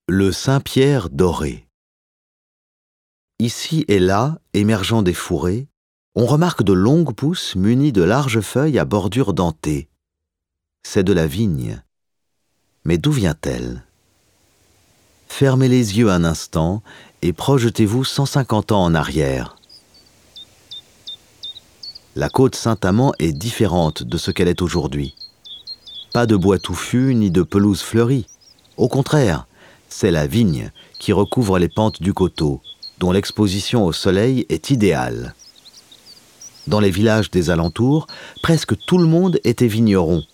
Le Saint-Pierre doré. Ici et là, émergeant des fourrés, on remarque de longues pousses munies de larges feuilles à bordure dentée. C'est de la vigne. Mais d'où vient-elle? Fermez les yeux un instant et projetez-vous 150 ans en arrière. La côte Saint-Amand est différente de ce qu'elle est aujourd'hui. Pas de bois touffu ni de pelouse fleurie. Au contraire, c'est la vigne qui recouvre les pentes du coteau, dont l'exposition au soleil est idéale. Dans les villages des alentours, presque tout le monde était vigneron.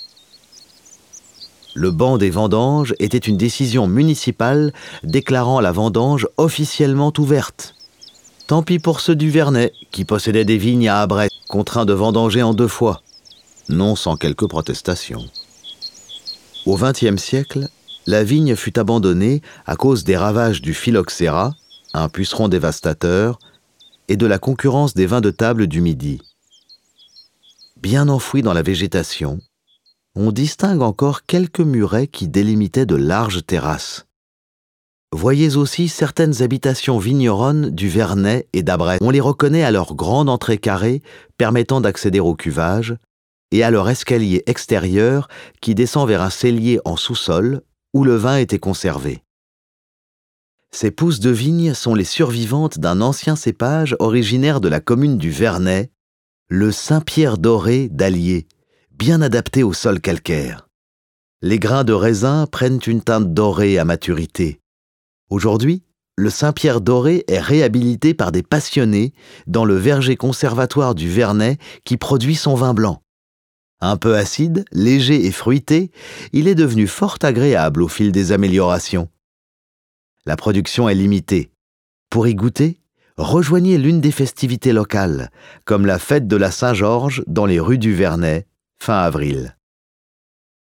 Le ban des vendanges était une décision municipale déclarant la vendange officiellement ouverte. Tant pis pour ceux du Vernet, qui possédaient des vignes à Abrès, contraints de vendanger en 2 fois, non sans quelques protestations. Au XXe siècle, la vigne fut abandonnée à cause des ravages du phylloxéra, un puceron dévastateur, et de la concurrence des vins de table du Midi. Bien enfouis dans la végétation, on distingue encore quelques murets qui délimitaient de larges terrasses. Voyez aussi certaines habitations vigneronnes du Vernet et d'Abrès. On les reconnaît à leur grande entrée carrée permettant d'accéder au cuvage et à leur escalier extérieur qui descend vers un cellier en sous-sol où le vin était conservé. Ces pousses de vigne sont les survivantes d'un ancien cépage originaire de la commune du Vernet, le Saint-Pierre doré d'Allier, bien adapté au sol calcaire. Les grains de raisin prennent une teinte dorée à maturité. Aujourd'hui, le Saint-Pierre doré est réhabilité par des passionnés dans le verger conservatoire du Vernet qui produit son vin blanc. Un peu acide, léger et fruité, il est devenu fort agréable au fil des améliorations. La production est limitée. Pour y goûter, rejoignez l'une des festivités locales, comme la fête de la Saint-Georges dans les rues du Vernet, fin avril.